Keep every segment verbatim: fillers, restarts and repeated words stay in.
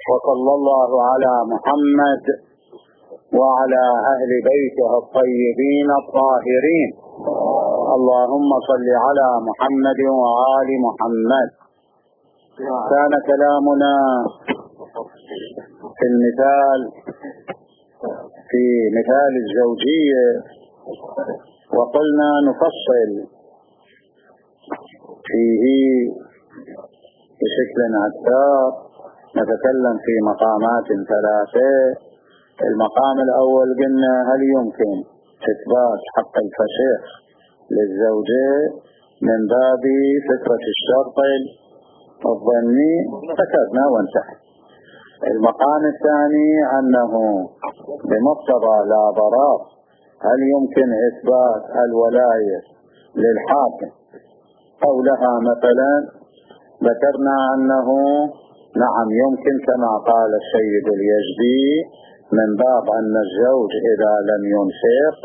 وصلى الله على محمد وعلى أهل بيته الطيبين الطاهرين. اللهم صل على محمد وآل محمد. كان كلامنا في المثال في مثال الزوجية، وقلنا نفصل فيه بشكل أكثر، نتكلم في مقامات ثلاثة. المقام الأول قلنا هل يمكن إثبات حق الفسخ للزوجة من باب فكرة الشرط الظني، ذكرنا وانتهى. المقام الثاني أنه بمقتضى لا ضرر هل يمكن إثبات الولاية للحاكم أو لها مثلا، ذكرنا أنه نعم يمكن كما قال السيد اليزدي من باب أن الزوج إذا لم ينفق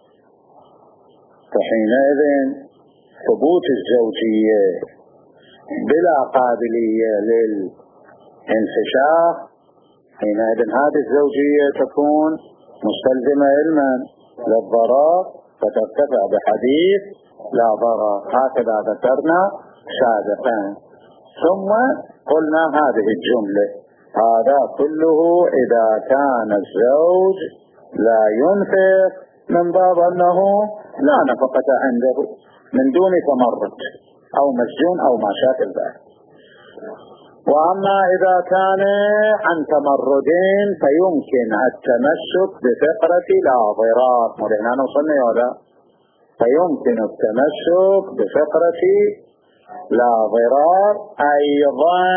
فحينئذ ثبوت الزوجية بلا قابلية للانفشاخ، حينئذ هذه الزوجية تكون مستلزمة علما للضرر فترتفع بحديث لا ضرر. هكذا ذكرنا سابقا. ثم قلنا هذه الجملة هذا كله إذا كان الزوج لا ينفق من باب أنه لا نفقة عنده من دون تمرد أو مسجون أو ما شاكل ذلك. وأما إذا كان عن تمردين فيمكن التمسك بفقرة لا ضرار. مرحنا نوصلنا يولا فيمكن التمسك بفقرة لا ضرار أيضا،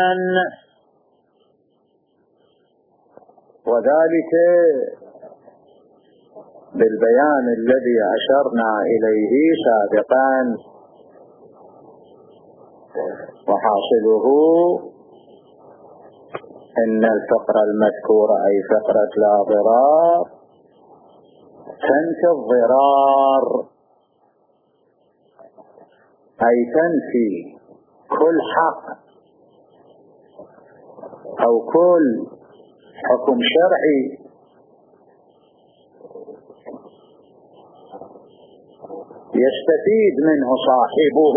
وذلك بالبيان الذي أشرنا إليه سابقا. وحاصله إن الفقرة المذكورة أي فقرة لا ضرار تنفي الضرار، أي تنفي كل حق أو كل حكم شرعي يستفيد منه صاحبه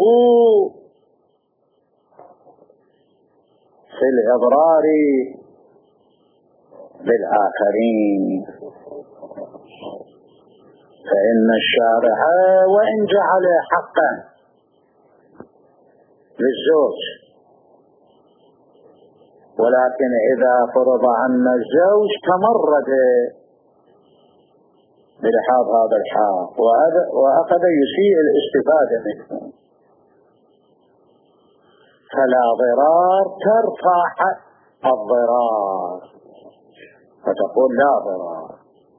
في الإضرار بالآخرين. فإن الشارع وإن جعل حقا للزوج، ولكن إذا فرض أن الزوج تمرد بلحاظ هذا الحق وأخذ يسيء الاستفادة منه فلا ضرار ترفع الضرار فتقول لا ضرار،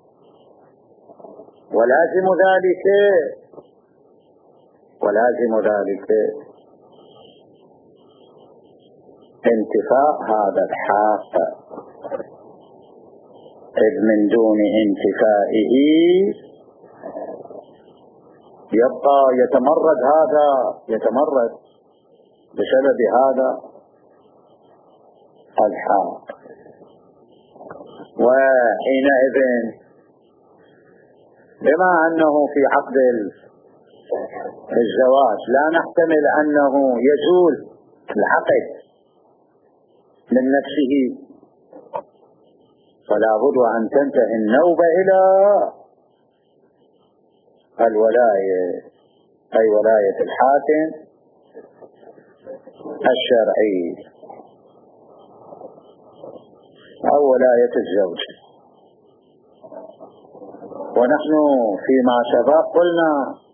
ولازم ذلك ولازم ذلك انتفاء هذا الحق، إذ من دون انتفائه يبقى يتمرد هذا يتمرد بسبب هذا الحق. وحينئذ بما أنه في عقد الزواج لا نحتمل أنه يزول العقد من نفسه، فلا بد أن تنتهي النوبة إلى الولاية، أي ولاية الحاكم الشرعي أو ولاية الزوج. ونحن فيما سبق قلنا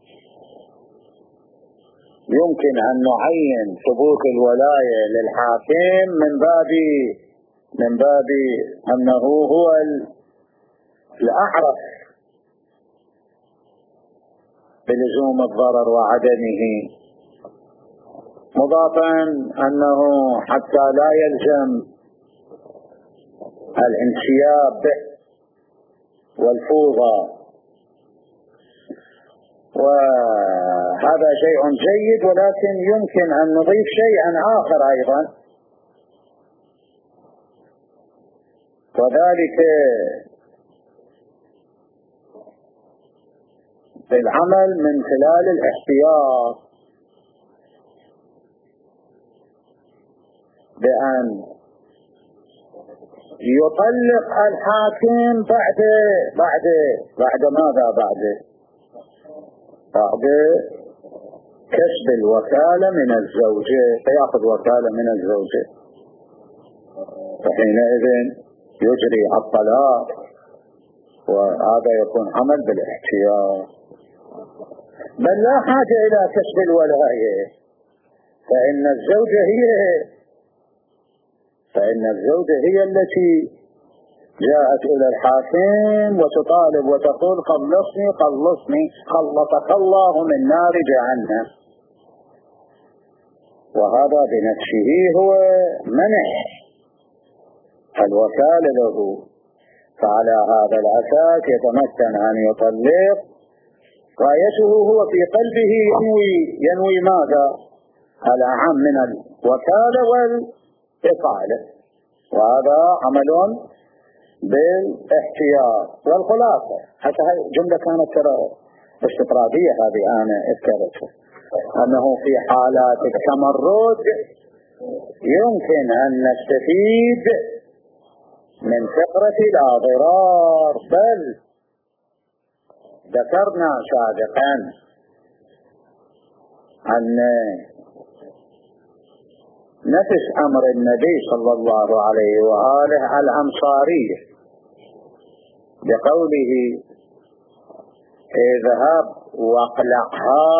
يمكن أن نعين ثبوت الولاية للحاكم من باب من باب أنه هو الأعرف بلزوم الضرر وعدمه، مضافا أنه حتى لا يلزم الانسياب والفوضى. وهذا شيء جيد، ولكن يمكن أن نضيف شيئا آخر أيضا، وذلك بالعمل من خلال الاحتياط، بأن يطلق الحاكم بعد بعد بعد ماذا بعد بعد كسب الوكالة من الزوجة، فيأخذ وكالة من الزوجة، فحينئذ يجري الطلاق، وهذا يكون عمل بالاحتياط. بل لا حاجة إلى كسب الولاية، فإن الزوجة هي فإن الزوجة هي التي جاءت إلى الحاكم وتطالب وتقول خلصني خلصني خلصك الله من نار جهنم، وهذا بنفسه هو منح الوكالة له. فعلى هذا الأساس يتمكن أن يطلق، غايته هو في قلبه ينوي ينوي ماذا؟ الأهم من الوكالة والإقالة، وهذا عمل بالاحتياط. والخلاصة حتى هاي جملة كانت ترى استطرادية، هذه أنا اذكرتها، أنه في حالات التمرد يمكن أن نستفيد من فقرة لا ضرار. بل ذكرنا سابقا أن نفس أمر النبي صلى الله عليه وآله الأنصاري بقوله اذهب واقلعها،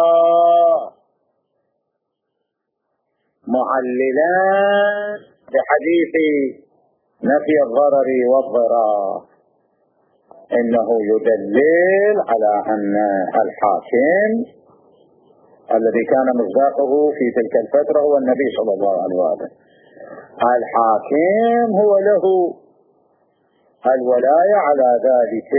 معللا بحديث نفي الضرر والضرار، إنه يدلل على أن الحاكم الذي كان مصداقه في تلك الفترة هو النبي صلى الله عليه وسلم، الحاكم هو له الولاية على ذلك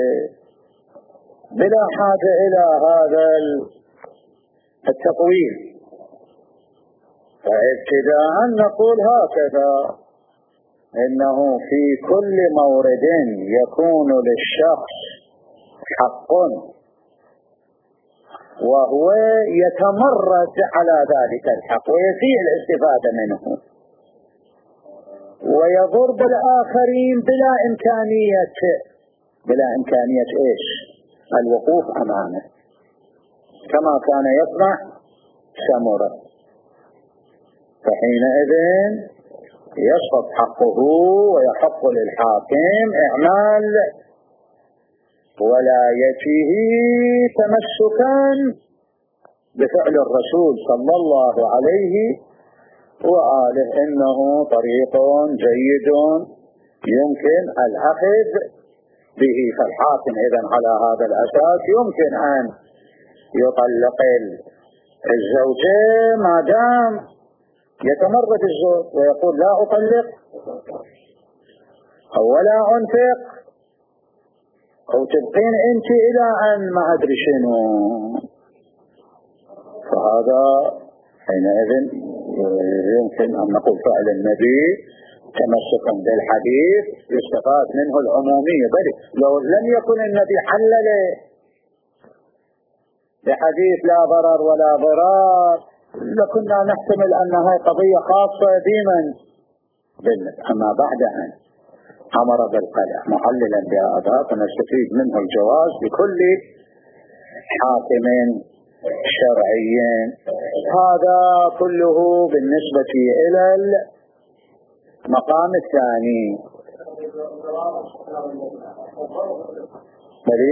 بلا حاجة إلى هذا التقويم. فابتداء نقول هكذا: إنه في كل مورد يكون للشخص حق وهو يتمرد على ذلك الحق ويسيء الاستفادة منه ويضر بالآخرين بلا إمكانية بلا إمكانية إيش؟ الوقوف أمامه، كما كان يصنع سمرة. فحينئذ يسقط حقه ويحق للحاكم إعمال ولايته تمسكا بفعل الرسول صلى الله عليه وآله، إنه طريق جيد يمكن الأخذ به. فالحاكم إذن على هذا الأساس يمكن أن يطلق الزوجة ما دام يتمرد الزوج ويقول لا أطلق أو ولا أنفق أو تبقين أنت إلى أن ما أدري شنو. فهذا حينئذ يمكن أن نقول فعل النبي تمسكا بالحديث يستفاد منه العمومية. بل لو لم يكن النبي حلل بحديث لا ضرر ولا ضرار لكنا نحتمل أنها قضية خاصة بمن بالنسبة. أما بعد أن أمر بالقلع محللا بهذا فنستفيد منه الجواز بكل حاكم شرعي. هذا كله بالنسبة إلى المقام الثاني. بلي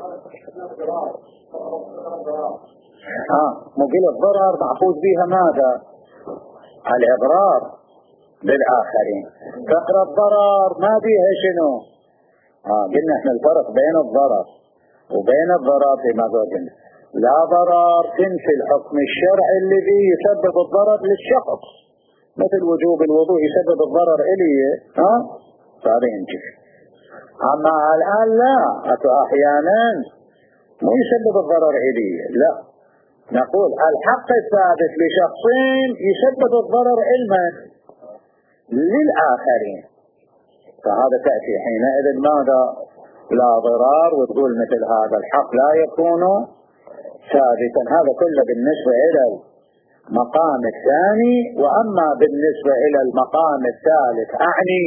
ها مقيل الضرر محفوظ بها ماذا؟ الإضرار بالآخرين. فقر الضرر ما بيها شنو؟ آه قلنا احنا الفرق بين الضرر وبين الضرر فيما قلنا لا ضرر تنفي الحكم الشرعي الذي يسبب الضرر للشخص، مثل وجوب الوضوء يسبب الضرر إلي، ها هذا ينجح. أما الآن لا، أحيانا مو يسبب الضرر إلي، لا، نقول الحق الثابت لشخصين يسبب الضرر علما للآخرين. فهذا تأتي حينئذ ماذا؟ لا ضرار، وتقول مثل هذا الحق لا يكون ثابتا. هذا كله بالنسبة إلى المقام الثاني. وأما بالنسبة إلى المقام الثالث أعني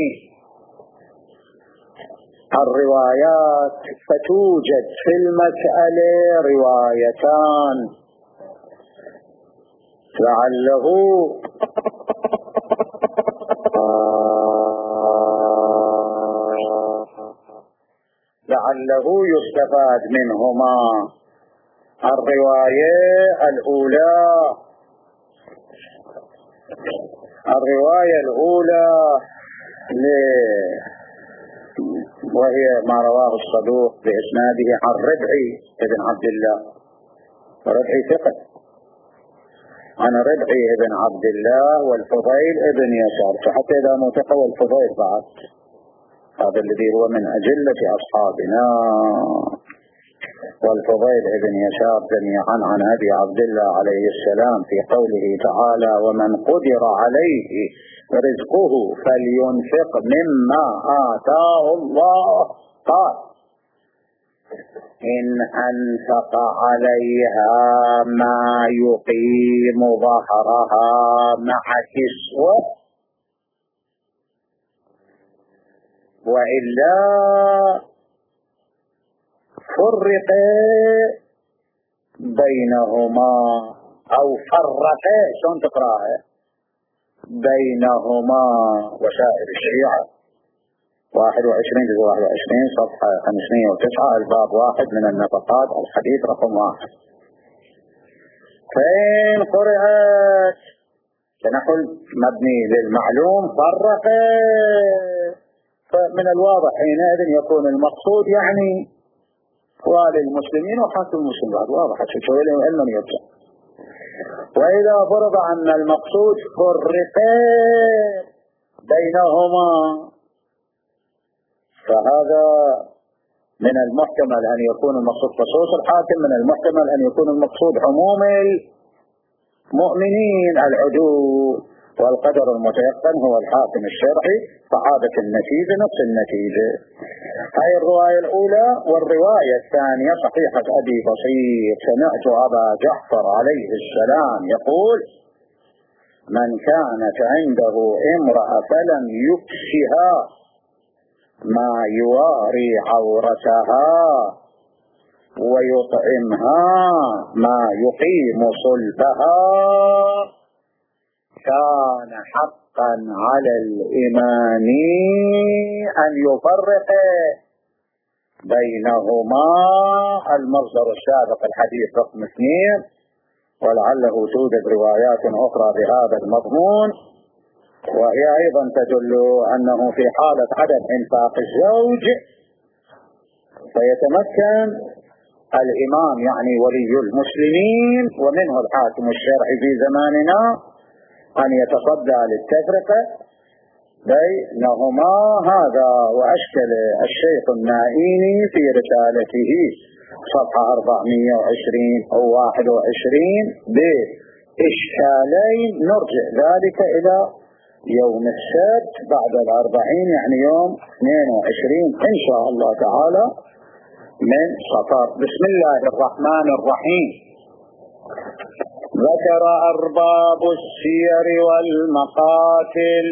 الروايات، فتوجد في المسألة روايتان لعله لعله يستفاد منهما. الرواية الأولى الرواية الأولى وهي ما رواه الصدوق بإسناده عن ربعي ابن عبد الله، ربعي ثقة، عن ربعي ابن عبد الله والفضيل ابن يسار، فحتى إذا متقوى الفضيل بعد هذا الذي هو من أجلة أصحابنا، والفضيل ابن يسار جميعا عن أبي عبد الله عليه السلام في قوله تعالى: ومن قدر عليه رزقه فلينفق مما آتاه الله، قال: إن أنفق عليها ما يقيم ظهرها مع كسوة وإلا فرق بينهما، أو فرق شلون تقرأها بينهما. وسائر الشيعة واحد وعشرين جزء واحد وعشرين صفحة خمسمائة وتسعة الباب واحد من النفقات الحديث رقم واحد. فين قرأت كنحو مبني للمعلوم فرق، فمن الواضح حينئذ يكون المقصود يعني والي المسلمين وحاكم المسلمين، بعد واضح شوي لهم علما يرجع. وإذا فرض أن المقصود فرق بينهما فهذا من المحتمل أن يكون المقصود خصوص الحاكم، من المحتمل أن يكون المقصود عموم المؤمنين العدول، والقدر المتيقن هو الحاكم الشرعي، فعادة النتيجة نفس النتيجة. هاي الرواية الأولى. والرواية الثانية صحيحة أبي بصير: سمعت أبا جعفر عليه السلام يقول: من كانت عنده امرأة فلم يكسها ما يواري عورتها ويطعمها ما يقيم صلبها كان حقا على الإمام أن يفرق بينهما. المصدر السابق الحديث رقم اثنين، ولعله توجد روايات أخرى بهذا المضمون، وهي أيضا تدل أنه في حالة عدم إنفاق الزوج فيتمكن الإمام يعني ولي المسلمين ومنه الحاكم الشرعي في زماننا أن يتصدى للتفرقة بينهما. هذا وأشكل الشيخ النائيني في رسالته صفحة أربعمائة وعشرين أو واحد وعشرين بإشكالين، نرجع ذلك إلى يوم السبت بعد الأربعين، يعني يوم اثنين وعشرين إن شاء الله تعالى من صفر. بسم الله الرحمن الرحيم. ذكر أرباب السير والمقاتل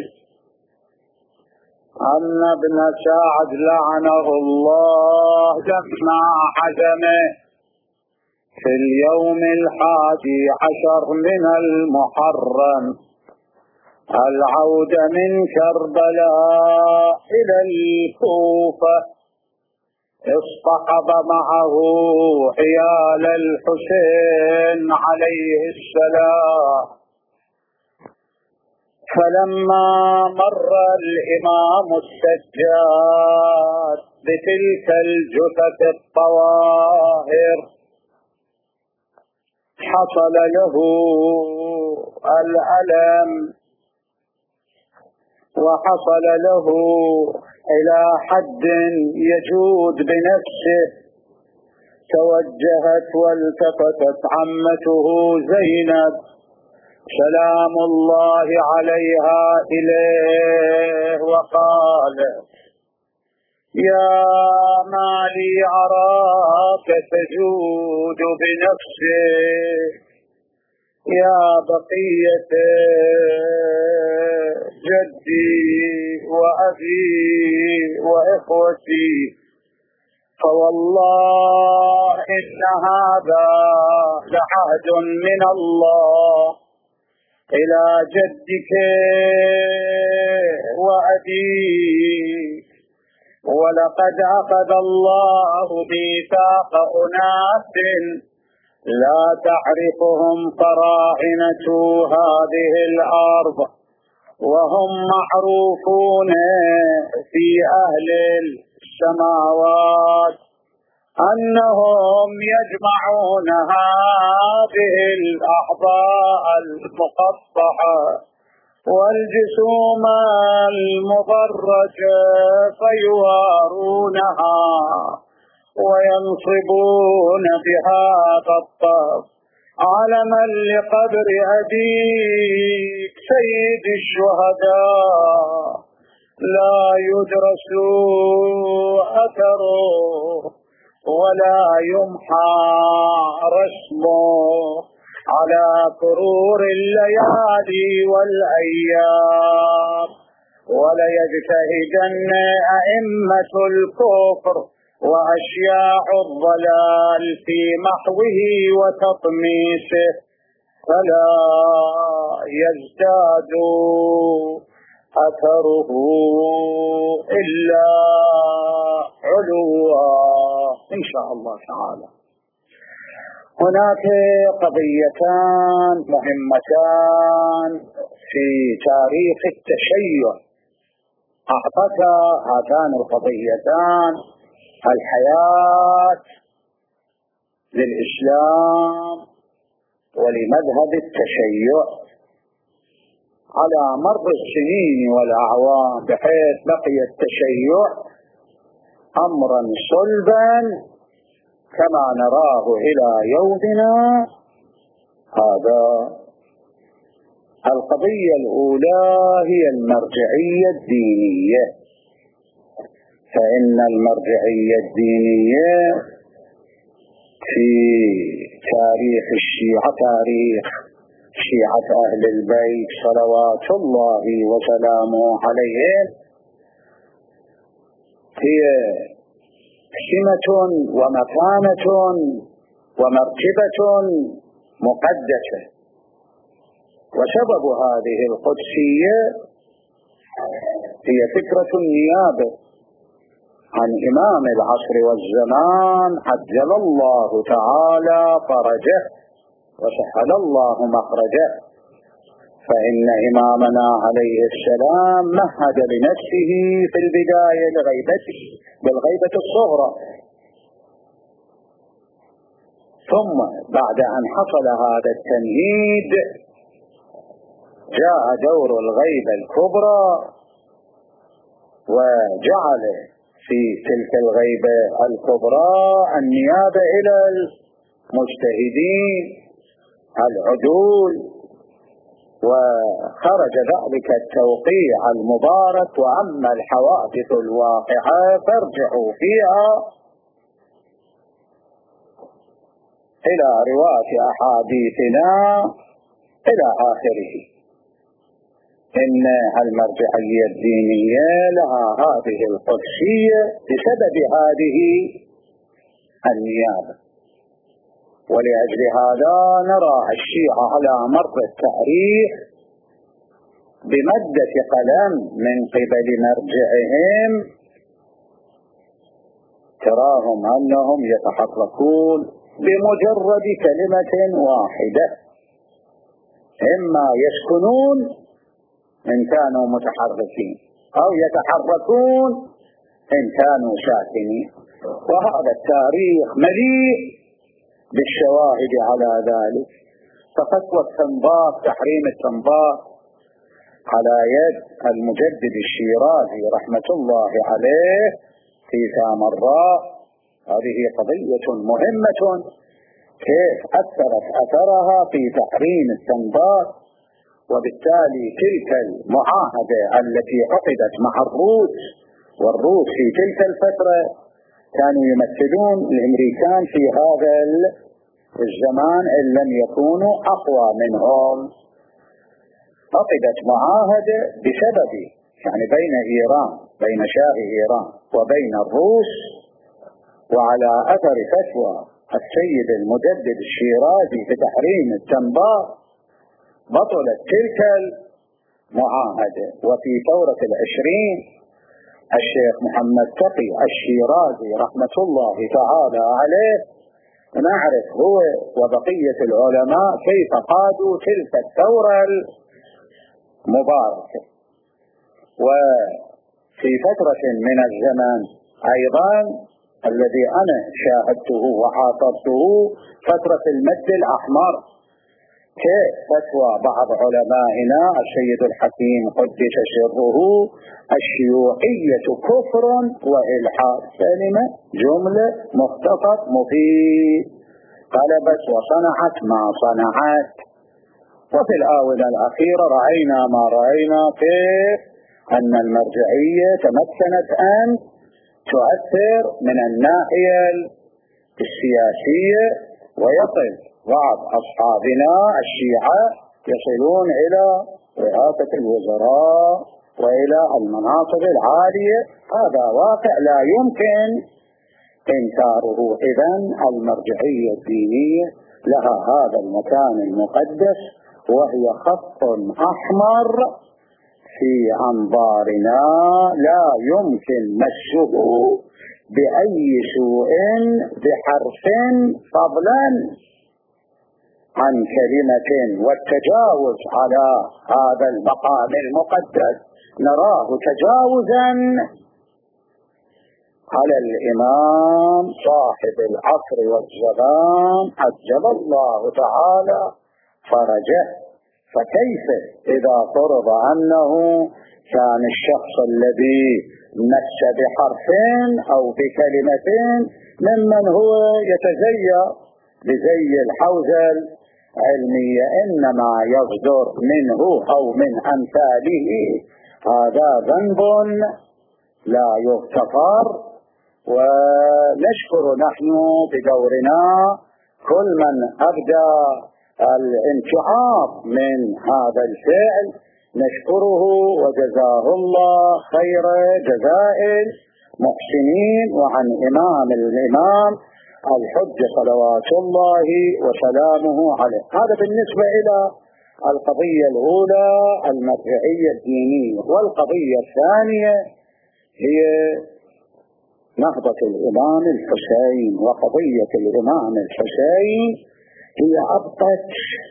أن ابن سعد لعنه الله جمع حزمه في اليوم الحادي عشر من المحرم العود من كربلاء إلى الكوفة، اصطحب معه عيال الحسين عليه السلام. فلما مر الإمام السجاد بتلك الجثث الطواهر حصل له الألم وحصل له إلى حد يجود بنفسه. توجهت والتفتت عمته زينب سلام الله عليها إليه وقالت: يا ما لي أراك تجود بنفسك يا بقية جدي وأبي وإخوتي، فوالله إن هذا لعهد من الله إلى جدك وأبيك، ولقد أخذ الله ميثاق أناس لا تعرفهم فراعنة هذه الأرض، وهم معروفون في أهل السماوات أنهم يجمعون هذه الأعضاء المقطعة والجسوم المضرجة فيوارونها وينصبون بهذا الطرف علما لقبر أبيك سيد الشهداء لا يدرس أثره ولا يمحى رسمه على كرور الليالي والأيام، وليجتهدن أئمة الكفر وأشياع الضلال في محوه وتطميسه فلا يزداد أثره إلا علوا إن شاء الله تعالى. هناك قضيتان مهمتان في تاريخ التشيع أعطت هاتان القضيتان الحياة للإسلام ولمذهب التشيع على مر السنين والأعوام، بحيث بقي التشيع أمرا صلبا كما نراه إلى يومنا هذا. القضية الأولى هي المرجعية الدينية، فإن المرجعية الدينية في تاريخ الشيعة، تاريخ شيعة أهل البيت صلوات الله وسلامه عليهم، هي سمة ومكانة ومرتبة مقدسة. وسبب هذه القدسية هي فكرة النيابة عن إمام العصر والزمان عجل الله تعالى فرجه وسهل الله مخرجه. فإن إمامنا عليه السلام مهد لنفسه في البداية لغيبته بالغيبة الصغرى، ثم بعد أن حصل هذا التمهيد جاء دور الغيبة الكبرى وجعل في تلك الغيبة الكبرى النيابة إلى المجتهدين العدول، وخرج ذلك التوقيع المبارك. وأما الحوادث الواقعة فارجعوا فيها إلى رواية أحاديثنا إلى آخره. إن المرجعية الدينية لها هذه القدسية بسبب هذه النيابة، ولأجل هذا نرى الشيعة على مر التاريخ بمدة قلم من قبل مرجعهم تراهم أنهم يتحركون بمجرد كلمة واحدة، إما يسكنون إن كانوا متحركين أو يتحركون إن كانوا ساكنين. وهذا التاريخ مليء بالشواهد على ذلك. ففتوى التنباط، تحريم التنباط على يد المجدد الشيرازي رحمة الله عليه في سامراء، هذه قضية مهمة، كيف أثرت أثرها في تحريم التنباط. وبالتالي تلك المعاهدة التي عقدت مع الروس والروس في تلك الفترة كانوا يمثلون الأمريكان في هذا الزمان إن لم يكونوا أقوى منهم. عقدت معاهدة بسبب يعني بين إيران بين شاه إيران وبين الروس، وعلى أثر فتوى السيد المجدد الشيرازي بتحريم التنباء بطلت تلك المعاهدة. وفي ثورة العشرين الشيخ محمد تقي الشيرازي رحمة الله تعالى عليه نعرف هو وبقية العلماء كيف قادوا تلك الثورة المباركة. وفي فترة من الزمن أيضا الذي أنا شاهدته وعاصرته فترة المد الأحمر، كفتوى بعض علمائنا السيد الحكيم قدس سره الشيوعية كفر وإلحاد، كلمة جملة مختصر مفيد قلبت وصنعت ما صنعت. وفي الآونة الأخيرة رأينا ما رأينا كيف أن المرجعية تمكنت أن تؤثر من الناحية السياسية، ويصل بعض أصحابنا الشيعة يصلون إلى رئاسة الوزراء وإلى المناصب العالية. هذا واقع لا يمكن إنكاره. إذن المرجعية الدينية لها هذا المكان المقدس، وهي خط أحمر في أنظارنا لا يمكن مسه بأي سوء بحرف، فضلا عن كلمة. والتجاوز على هذا المقام المقدس نراه تجاوزا على الإمام صاحب العصر والزمان عجل الله تعالى فرجه. فكيف إذا فرض أنه كان الشخص الذي مس بحرفين أو بكلمتين ممن هو يتزيى بزي الحوزة العلمية، إنما يصدر منه أو من أمثاله، هذا ذنب لا يغتفر. ونشكر نحن بدورنا كل من أبدى الانتعاض من هذا الفعل، نشكره وجزاه الله خير جزاء المحسنين. وعن إمام الإمام الحجة صلوات الله وسلامه عليه. هذا بالنسبة إلى القضية الأولى المرجعية الدينية. والقضية الثانية هي نهضة الإمام الحسين. وقضية الإمام الحسين هي أبقت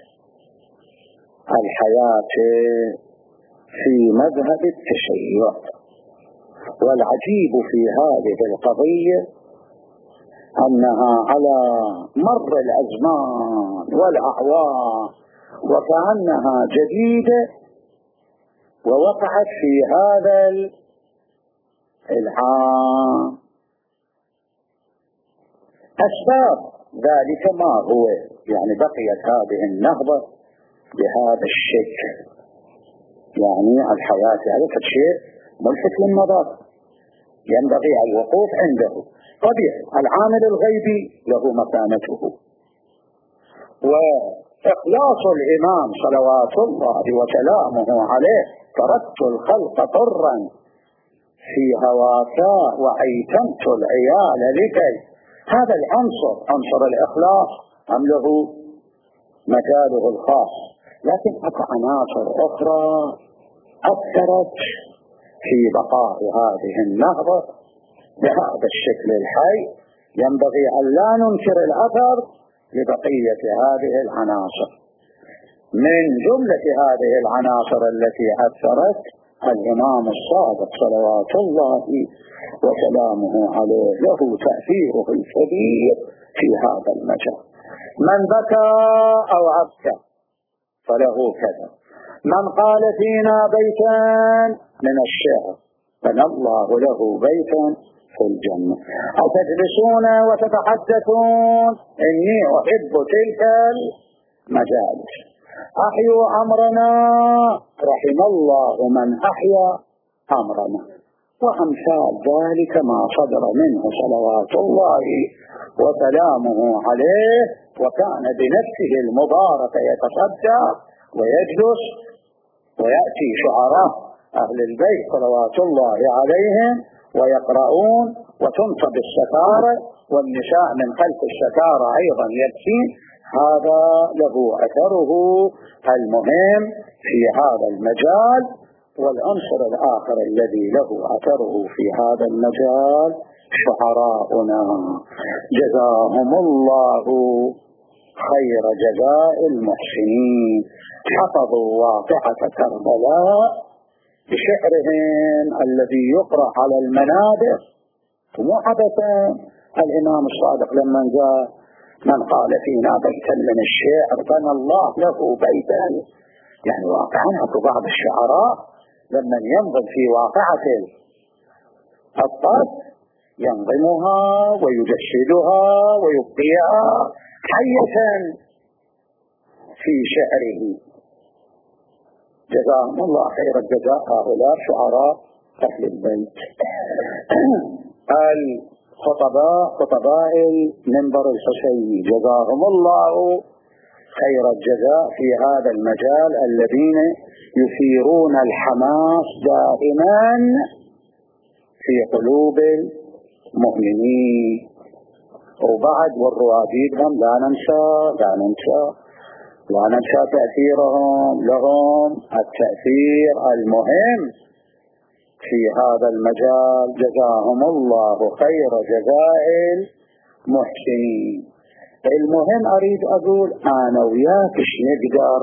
الحياة في مذهب التشيع. والعجيب في هذه القضية أنها على مر الأزمان والأعوام وكأنها جديدة، ووقعت في هذا العام. أسباب ذلك ما هو؟ يعني بقيت هذه النهضة بهذا الشكل، يعني الحياة هذا شيء ملفت للنظر ينبغي الوقوف عنده. طبيعي العامل الغيبي له مكانته، وإخلاص الإمام صلوات الله وسلامه عليه تركت الخلق طرا في هواك وأيتمت العيال لكي. هذا العنصر عنصر الإخلاص أم له مجاله الخاص، لكن أكو عناصر أخرى أثرت في بقاء هذه النهضة بهذا الشكل الحي. ينبغي أن لا ننكر الأثر لبقية هذه العناصر. من جملة هذه العناصر التي أثرت الإمام الصادق صلوات الله وسلامه عليه، له تأثيره الكبير في هذا المجال. من بكى أو أبكى فله كذا، من قال فينا بيتا من الشعر بنى الله له بيتا في الجنة. أتجلسون وتتحدثون إني أحب تلك المجالس. أحيوا أمرنا رحم الله من أحيا أمرنا. وأمثال ذلك ما صدر منه صلوات الله وسلامه عليه، وكان بنفسه المباركة يتصدى ويجلس ويأتي شعراء أهل البيت صلوات الله عليهم ويقرؤون وتنصب الستارة والنساء من خلف الستارة أيضا يبكين. هذا له أثره المهم في هذا المجال. والعنصر الآخر الذي له أثره في هذا المجال شعراؤنا جزاهم الله خير جزاء المحسنين، حفظوا واقعة كربلاء بشعرهم الذي يقرأ على المنابر. ومو عبثا الإمام الصادق لما قال من قال فينا بيتا من الشعر بنى الله له بيتا، يعني واقعا أكو بعض الشعراء لما ينظم في واقعة الطرب ينظمها ويجسدها ويبقيها حية في شعره. جزاهم الله خير الجزاء هؤلاء شعراء أهل البيت. الخطباء خطباء المنبر الحسيني جزاهم الله خير الجزاء في هذا المجال، الذين يثيرون الحماس دائما في قلوب المؤمنين. وبعد والرواديد هم لا ننسى لا ننسى لا ننسى تأثيرهم، لهم التأثير المهم في هذا المجال. جزاهم الله خير جزاء المحسنين. المهم أريد أقول أنا وياك إيش نقدر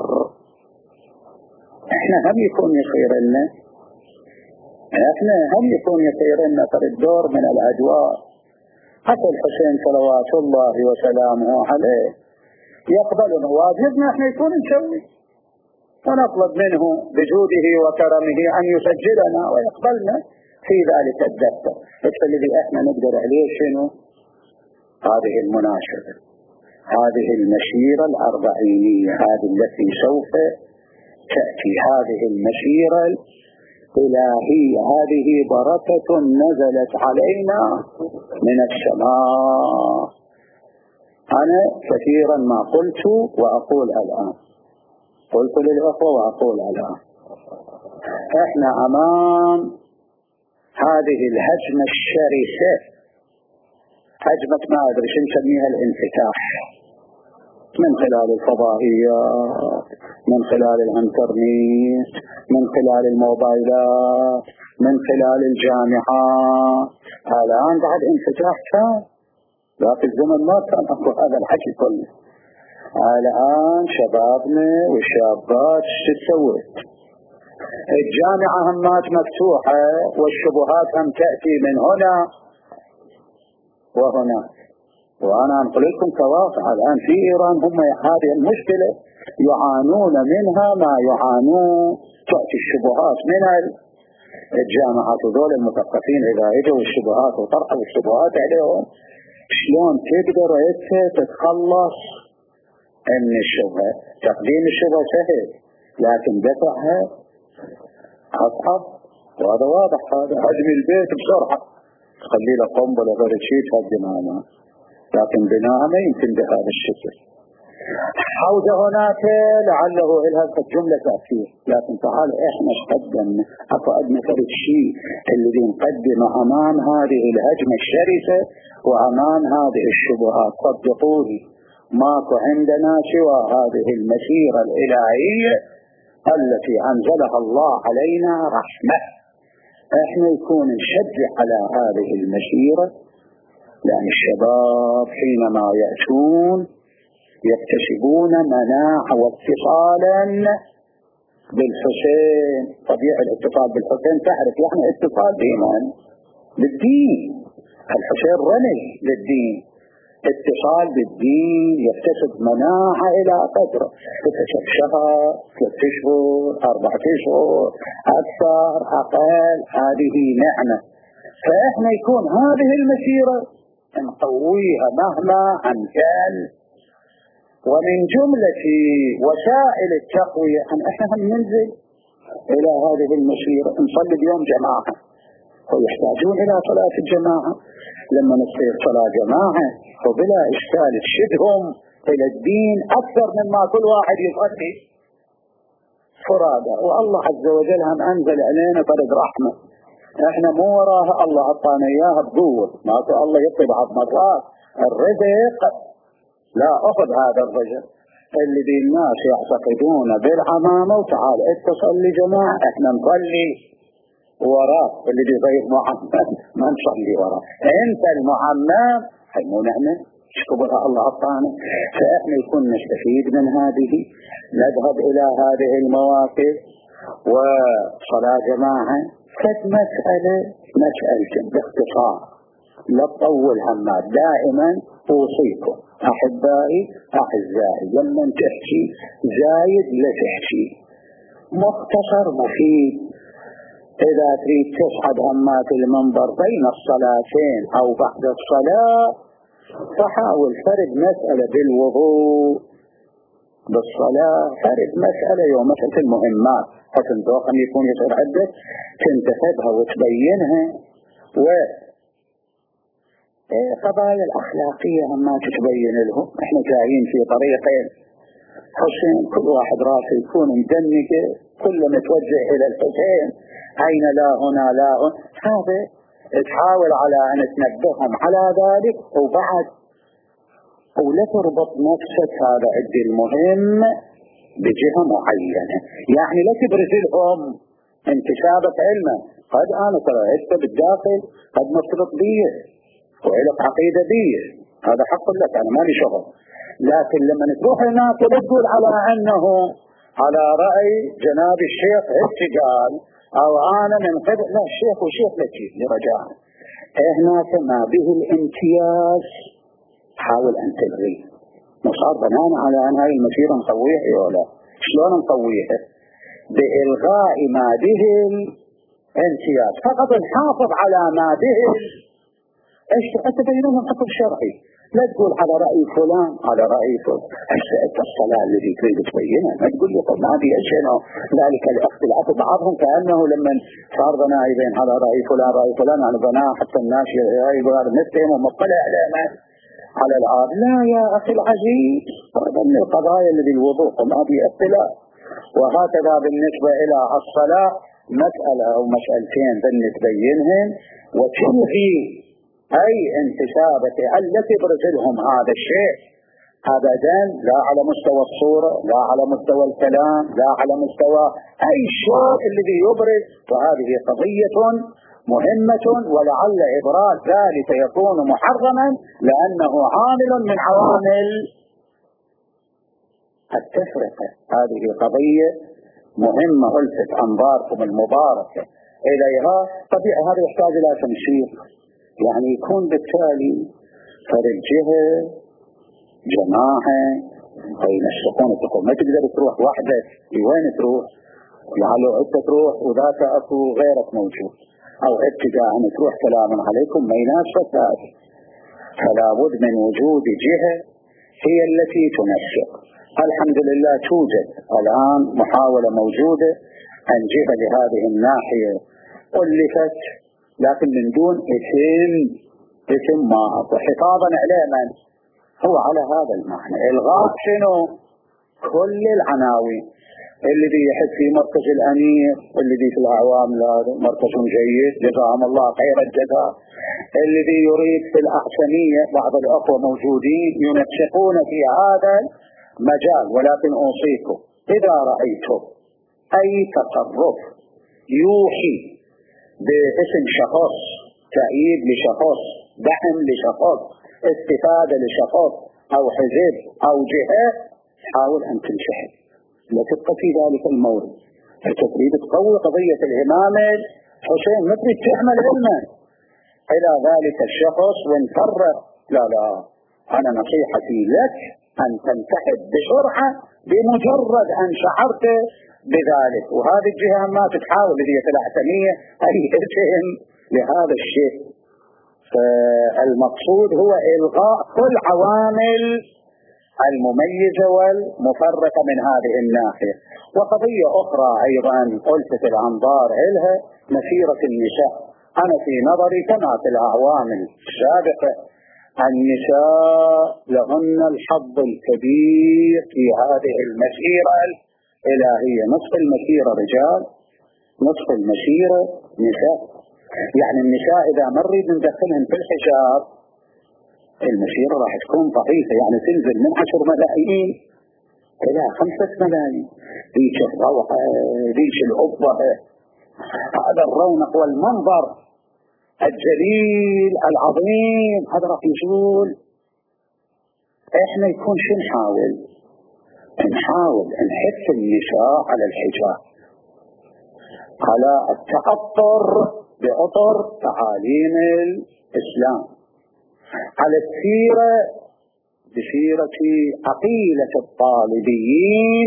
إحنا هم يكون يصير لنا إحنا هم يكون يصير لنا في الدور من الأدوار. حتى الحسين صلوات الله وسلامه عليه يقبلنا، واجبنا إحنا يكون نسوي ونطلب منه بجوده وكرمه أن يسجلنا ويقبلنا في ذلك الدفتر. الذي إحنا نقدر عليه شنو؟ هذه المناشدة، هذه المسيرة الأربعينية، هذه التي سوف تأتي، هذه المسيرة الإلهية، هذه بركة نزلت علينا من السماء. أنا كثيرا ما قلت وأقول الآن، قلت للأخوة وأقول الآن، إحنا أمام هذه الهجمة الشرسة، هجمة ما أدري شو نسميها، الانفتاح، من خلال الفضائيات، من خلال الانترنت، من خلال الموبايلات، من خلال الجامعات. الآن بعد انفتاح كان، لا في الزمن ما كان أكو هذا الحكي كله. الآن شبابنا والشابات شو تسوي؟ الجامعة همات مفتوحة والشبهات هم تأتي من هنا وهنا. وأنا أنقل لكم كواقع الآن في إيران هم هذه المشكلة يعانون منها ما يعانون. تأتي الشبهات من الجامعات وذول المثقفين إذا اجوا الشبهات وطرحوا الشبهات عليهم، شلون تقدر أنت تتخلص من الشبهة؟ تقديم الشبهة سهل لكن دفعها أصعب، وهذا واضح. هذا هدم البيت بسرعة تخلي له قنبلة غير شيء تهدم هذا، لكن بناء ما يمكن بهذا الشكل. حوزة هناك لعله إلها جملة تأثير، لكن تعال إحنا قدمنا أكو أدنى فرد شيء اللي نقدمه أمام هذه الهجمة الشرسة وأمام هذه الشبهات. صدقوني ماكو عندنا سوى هذه المسيرة الإلهية التي أنزلها الله علينا رحمة. إحنا يكون نشجع على هذه المسيرة، لأن الشباب حينما يأتون يكتسبون مناعة واتصالا بالحسين. طبيعي الاتصال بالحسين تعرف يعني اتصال بإيمان بالدين، الحسين رمز للدين، اتصال بالدين يكتسب مناعة إلى قدر يكتسب شهر، ثلاثة أشهر، أربعة أشهر، أكثر أقل، هذه نعمة. فإحنا يكون هذه المسيرة نقويها مهما أمكن. ومن جملة وسائل التقوية أن إحنا هم ننزل إلى هذه المسيرة، نصلي اليوم جماعة ويحتاجون إلى صلاة الجماعة. لما نصير صلاة جماعة وبلا إشكال تشدهم إلى الدين أكثر مما كل واحد يصلي فرادى. والله عز وجل هم أنزل علينا طريق رحمة، احنا مو وراها، الله أعطانا إياها بقوة، ما الله يطلب بعض مرات الرزق. لا أخذ هذا الرجل اللي دي الناس يعتقدون بالعمامة وتعال اتصل لجماعة، احنا نصلي وراك، اللي دي غير معمم ما نصلي وراك، انت المعمم حينو نعمل شكبرها الله أعطانا. فاحنا يكون نستفيد من هذه، نذهب إلى هذه المواقف وصلاة جماعة. كد مسألة مسألة باختصار لا تطول همات. دائما أوصيكم أحبائي أعزائي لما تحكي زايد لا تحكي، مختصر مفيد. إذا تريد تصعد همات المنبر بين الصلاتين أو بعد الصلاة فحاول فرد مسألة بالوضوء بالصلاة، فرد مسألة يوم مسألة المهمات حسن ذوق أن يكون يصير عدة تنتخبها وتبينها. و قضايا الأخلاقية ما تتبين لهم. احنا جايين في طريقين حسين، كل واحد راسه يكون مدنك، كل متوجه إلى الحسين، أين لا هنا لا هنا. هذا تحاول على أن تنبههم على ذلك، وبعد ولا تربط نفسك هذا عد المهم بجهة معينة، يعني لا تبرز لهم انتسابك علما. قد أنا ترى أنت بالداخل قد مرتبط بيه وعلق عقيدة بيه، هذا حق لك، أنا ما لي شغل. لكن لما تروح هناك وتقول على أنه على رأي جناب الشيخ ارتجال أو أنا من قبل، لا، الشيخ وشيخ لكيف لرجاء هناك ما به الامتياز حاول أن تلغي. مصار بنانا على أن هاي المسيرة نقويها ولا شلون نقويها؟ بإلغاء ما به الامتياز، فقط نحافظ على ما به. ايش تبينون الحكم الشرعي، لا تقول على رأي فلان على رأي فلان. أشياء الصلاة الذي تريد تبينها ما تقول لي طب ما هذه أشياء ذلك الاختلاف بعضهم كأنه لما صار بنائبين على رأي فلان رأي فلان على بناء حتى الناس يقول هذا نفتهم ومطلع علينا على العاب. لا يا أخي العزيز، هذا من القضايا الذي الوضوء وما به اختلاف. وهكذا بالنسبة إلى الصلاة مسألة أو مسألتين ذن تبينهن وتلغي أي انتسابة التي تبرز لهم هذا الشيء أبدا، لا على مستوى الصورة، لا على مستوى الكلام، لا على مستوى أي شيء الذي يبرز. فهذه قضية مهمة، ولعل إبراز ذلك يكون محرما لأنه عامل من عوامل التفرقة. هذه قضية مهمة ألفت أنظاركم المباركة إليها. طبيعي هذا يحتاج إلى تنسيق، يعني يكون بالتالي فرق جهة جماعة بين السكون تقول ما تقدر تروح وحدك، وين تروح؟ لعله أنت تروح وذاك أكو غيرك موجود، أو ابتداء أن تروح كلام عليكم ما يناسب ذلك. فلا بد من وجود جهة هي التي تنسق. الحمد لله توجد الآن محاولة موجودة أن جهة لهذه الناحية ألفت، لكن من دون إثم إثم ما حفاظا عليه من هو على هذا المعنى. الغاء شنو؟ كل العناوين اللي دي يحب في مركز الأمير، اللي دي في الأعوام مركز جيد جزاهم الله خير الجزاء، اللي دي يريد في الأحسنية بعض الأخوة موجودين ينسقون في هذا المجال. ولكن أوصيكم إذا رأيتم أي تصرف يوحي باسم شخص، تأييد لشخص، دعم لشخص، استفادة لشخص أو حزب أو جهة، حاول أن تنشحن، لا تبقى في ذلك المورد. تريد تقوي قضية الإمامة حسين، ما تريد تعمل علما إلى ذلك الشخص ونفرق. لا لا، أنا نصيحتي لك أن تنتحب بسرعة بمجرد أن شعرت بذلك. وهذه الجهة ما تتحاول هي الأحسنية أي اسم لهذا الشيء. فالمقصود هو إلغاء كل عوامل المميزة والمفرقة من هذه الناحية. وقضية أخرى أيضا ألفت الأنظار إلها مسيرة النساء. أنا في نظري كما في الأعوام السابقة النساء لهن الحظ الكبير في هذه المسيرة الإلهية. نصف المسيرة رجال، نصف المسيرة نساء. يعني النساء إذا ما نريد ندخلهم في الحجاب المسيرة راح تكون ضعيفة، يعني تنزل من عشر ملايين إلى خمسة ملايين. ذيك الروعة، ذيك الأبوة، هذا الرونق والمنظر الجليل العظيم هذا راح يزول. احنا يكون شو نحاول؟ نحاول نحث النساء على الحجاب، على التأطر بأطر تعاليم الإسلام، على السيرة بسيرة عقيلة الطالبيين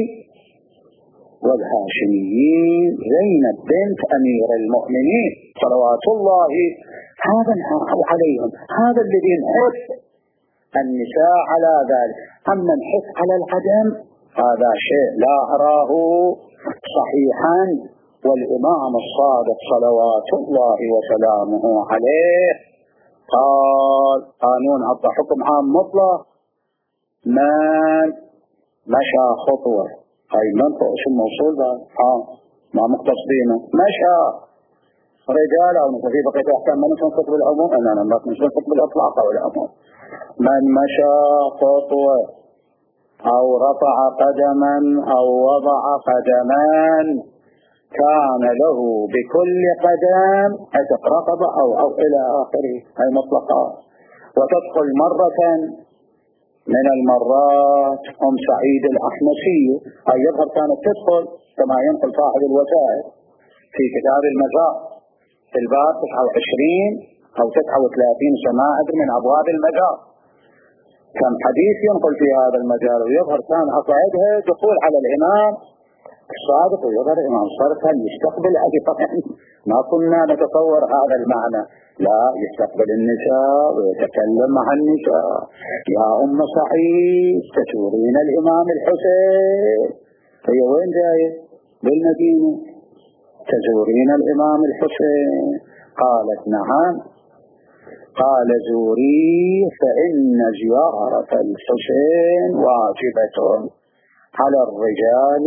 والهاشميين زينب بنت أمير المؤمنين صلوات الله. هذا نحافظ عليهم، هذا الذي نحث النساء على ذلك. أما نحث على العدم هذا شيء لا أراه صحيحا. والإمام الصادق صلوات الله وسلامه عليه قال قانون عطى حكم عام مطلق: من مشى خطوة، هاي منطق اسم موصول ده ها ما مقتصدينه، مشى رجال أو في بقية أحكام ما نسنطق بالعموم، أنا ما نسنطق بالإطلاق أو العموم. من مشى خطوة أو رفع قدما أو وضع قدمان كان له بكل قدم عتق رقبة أو أو إلى آخره، هاي مطلقات. وتدخل مرة من المرات أم سعيد الأحمسية، أي يظهر كانت تدخل كما ينقل صاحب الوسائل في كتاب المزار في الباب تسعة وعشرين أو تسعة وثلاثين سماء من أبواب المزار، كم حديث ينقل في هذا المجال. ويظهر كان أصعدها دخول على الإمام الصادق، ويظهر الإمام الصادق كان يستقبل أجفا. ما كنا نتصور هذا المعنى، لا يستقبل النساء ويتكلم مع النساء: يا أم سعيد تزورين الإمام الحسين. هي وين جاية؟ بالمدينة. تزورين الإمام الحسين؟ قالت نعم. قال زوري فإن زيارة الحسين واجبة على الرجال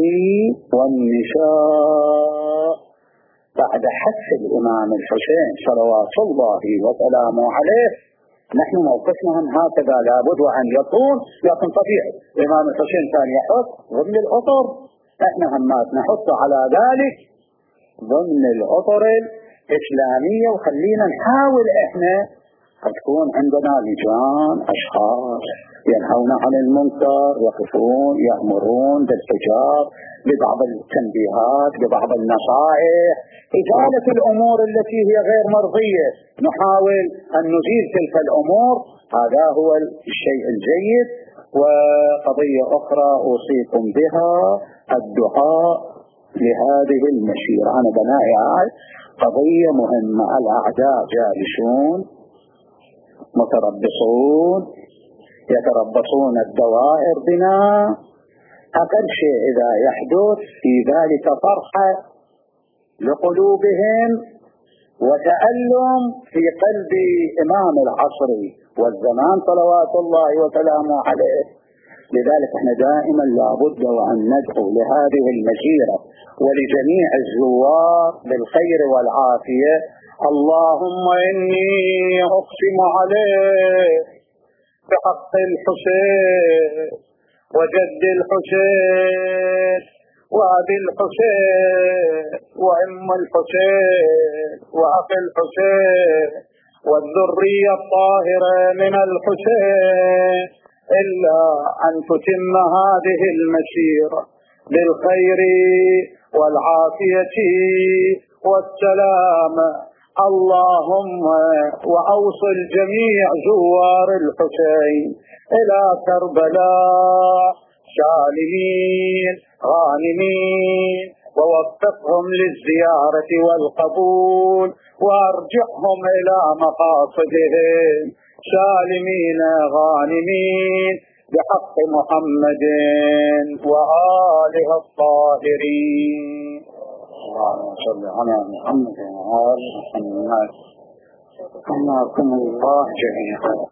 والنساء. بعد حث الإمام الحسين صلوات الله وسلامه عليه نحن موقفنا هكذا لابد وأن يكون، لكن طبيعي الإمام الحسين كان يحط ضمن الأطر، احنا همات نحط على ذلك ضمن الأطر الإسلامية. وخلينا نحاول احنا تكون عندنا لجان أشخاص ينهون عن المنكر، يقفون يأمرون بالحجاب، ببعض التنبيهات، ببعض النصائح، إزالة الأمور التي هي غير مرضية، نحاول أن نزيل تلك الأمور. هذا هو الشيء الجيد. وقضية أخرى أوصيكم بها الدعاء لهذه المسيرة. أنا بنائي قضية مهمة. الأعداء جالسون متربصون يتربصون الدوائر بنا. أقل شيء إذا يحدث في ذلك فرحة لقلوبهم وتألم في قلب إمام العصر والزمان صلوات الله وسلامه عليه. لذلك احنا دائما لابد وأن ندعو لهذه المسيرة ولجميع الزوار بالخير والعافية. اللهم إني أقسم عليك بحق الحسين وجد الحسين وأبي الحسين وأم الحسين وأخي الحسين والذرية الطاهرة من الحسين إلا أن تتم هذه المسيرة بالخير والعافية والسلام. اللهم وأوصل جميع زوار الحسين إلى كربلاء سالمين غانمين، ووفقهم للزيارة والقبول، وارجعهم إلى مقاصدهم سالمين غانمين بحق محمد وآله الطاهرين. اللهم صل على محمد وعلى محمد. حياكم الله جميعا.